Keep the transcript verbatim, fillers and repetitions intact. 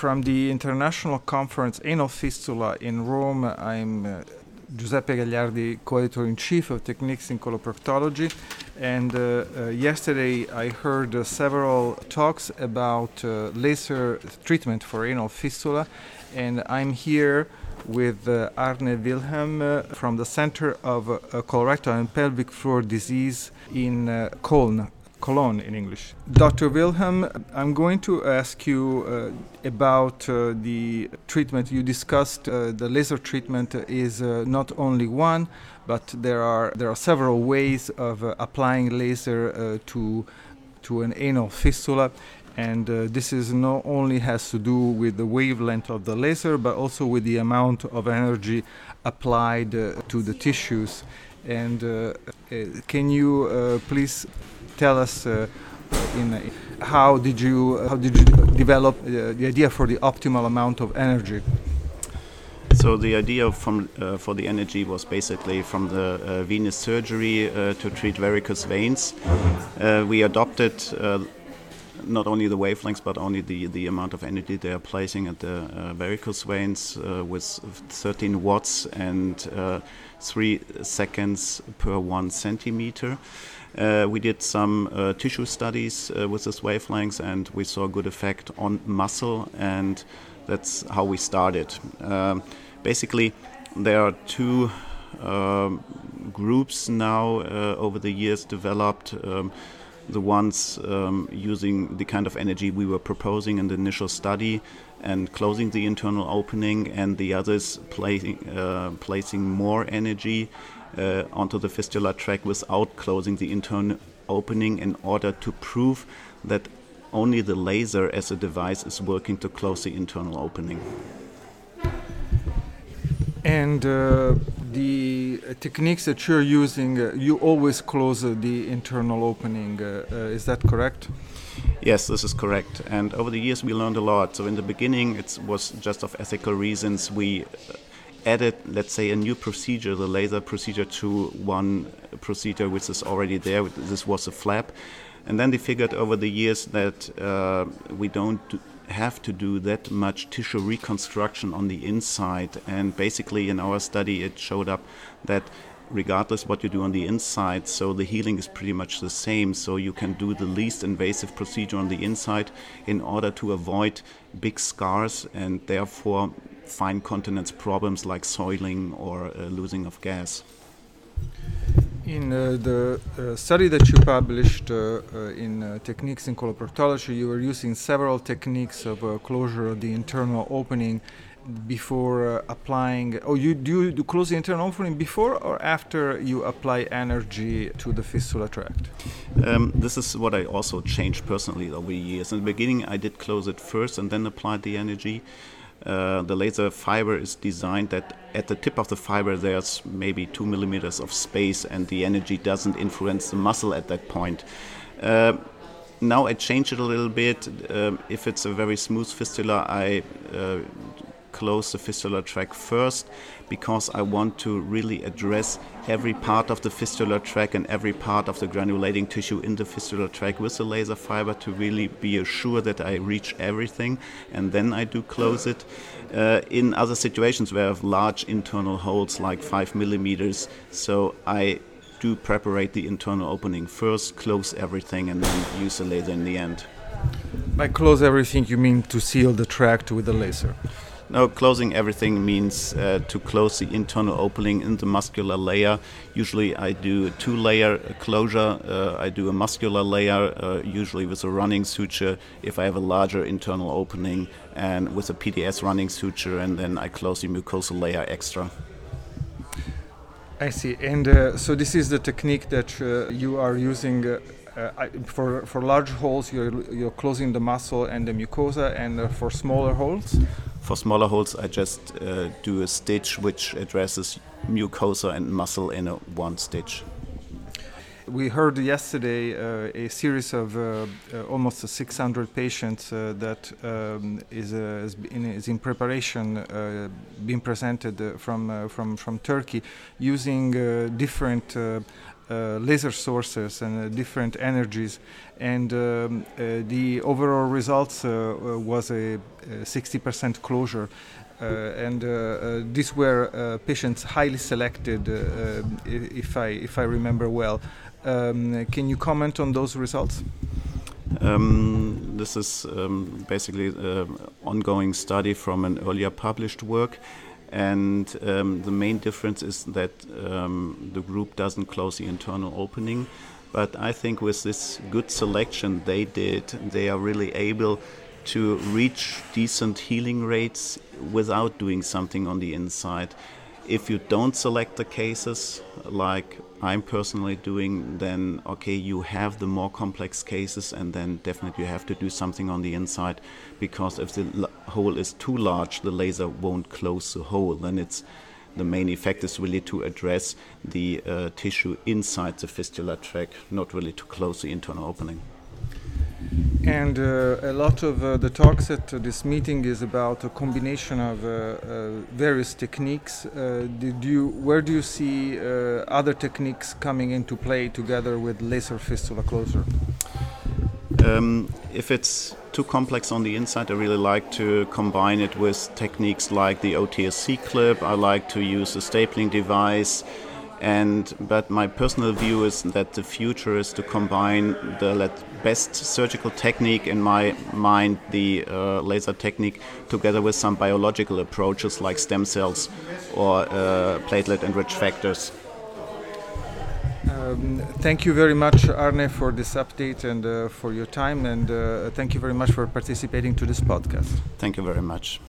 from the International Conference Anal Fistula in Rome. I'm uh, Giuseppe Gagliardi, co-editor-in-chief of Techniques in Coloproctology, and uh, uh, yesterday I heard uh, several talks about uh, laser treatment for anal fistula, and I'm here with uh, Arne Wilhelm uh, from the Center of uh, Colorectal and Pelvic Floor Disease in uh, Cologne. Cologne in English. Doctor Wilhelm, I'm going to ask you uh, about uh, the treatment you discussed. Uh, the laser treatment is uh, not only one, but there are there are several ways of uh, applying laser uh, to to an anal fistula, and uh, this is not only has to do with the wavelength of the laser, but also with the amount of energy applied uh, to the tissues. And uh, uh, can you uh, please tell us uh, in uh, how did you how did you develop uh, the idea for the optimal amount of energy? So the idea from uh, for the energy was basically from the uh, venous surgery uh, to treat varicose veins. Uh, we adopted uh, not only the wavelengths but only the, the amount of energy they are placing at the uh, varicose veins uh, with thirteen watts and uh, three seconds per one centimeter. Uh, we did some uh, tissue studies uh, with this wavelengths, and we saw a good effect on muscle, and that's how we started. Um, basically, there are two uh, groups now uh, over the years developed. Um, the ones um, using the kind of energy we were proposing in the initial study and closing the internal opening, and the others placing, uh, placing more energy Uh, onto the fistula tract without closing the internal opening in order to prove that only the laser as a device is working to close the internal opening. And uh, the techniques that you're using, uh, you always close uh, the internal opening, uh, uh, is that correct? Yes, this is correct. And over the years we learned a lot. So in the beginning it was just of ethical reasons we uh, added, let's say, a new procedure, the laser procedure, to one procedure which is already there. This was a flap. And then they figured over the years that uh, we don't have to do that much tissue reconstruction on the inside. And basically in our study it showed up that regardless what you do on the inside, so the healing is pretty much the same. So you can do the least invasive procedure on the inside in order to avoid big scars and therefore fine continence problems like soiling or uh, losing of gas. In uh, the uh, study that you published uh, uh, in uh, Techniques in Coloproctology, you were using several techniques of uh, closure of the internal opening before uh, applying. Oh, you do you do close the internal opening before or after you apply energy to the fistula tract? Um, this is what I also changed personally over the years. In the beginning, I did close it first and then applied the energy. Uh, the laser fiber is designed that at the tip of the fiber there's maybe two millimeters of space, and the energy doesn't influence the muscle at that point. Uh, now I change it a little bit. Um, if it's a very smooth fistula, I uh, close the fistula tract first, because I want to really address every part of the fistula tract and every part of the granulating tissue in the fistula tract with the laser fiber to really be assured that I reach everything, and then I do close it. Uh, in other situations where I have large internal holes like five millimeters, so I do preparate the internal opening first, close everything, and then use the laser in the end. By close everything, you mean to seal the tract with the laser? No, closing everything means uh, to close the internal opening in the muscular layer. Usually I do a two-layer closure. Uh, I do a muscular layer, uh, usually with a running suture if I have a larger internal opening, and with a P D S running suture, and then I close the mucosal layer extra. I see. And uh, so this is the technique that uh, you are using uh, uh, for for large holes. You're you're closing the muscle and the mucosa, and uh, for smaller holes. For smaller holes, I just uh, do a stitch which addresses mucosa and muscle in a one stitch. We heard yesterday uh, a series of uh, uh, almost six hundred patients uh, that um, is, uh, is, in, is in preparation, uh, being presented uh, from uh, from from Turkey, using uh, different uh, uh, laser sources and uh, different energies, and um, uh, the overall results uh, uh, was a, a sixty percent closure. Uh, and uh, uh, these were uh, patients highly selected, uh, uh, if I if I remember well. Um, can you comment on those results? Um, this is um, basically an ongoing study from an earlier published work, and um, the main difference is that um, the group doesn't close the internal opening, but I think with this good selection they did, they are really able to reach decent healing rates without doing something on the inside. If you don't select the cases, like I'm personally doing, then okay, you have the more complex cases, and then definitely you have to do something on the inside, because if the l- hole is too large, the laser won't close the hole. Then it's the main effect is really to address the uh, tissue inside the fistula tract, not really to close the internal opening. And uh, a lot of uh, the talks at uh, this meeting is about a combination of uh, uh, various techniques. Uh, did you, where do you see uh, other techniques coming into play together with laser fistula closure? Um, if it's too complex on the inside, I really like to combine it with techniques like the O T S C clip. I like to use a stapling device. And but my personal view is that the future is to combine the let, best surgical technique, in my mind, the uh, laser technique, together with some biological approaches like stem cells or uh, platelet-enriched factors. Um, thank you very much, Arne, for this update and uh, for your time, and uh, thank you very much for participating to this podcast. Thank you very much.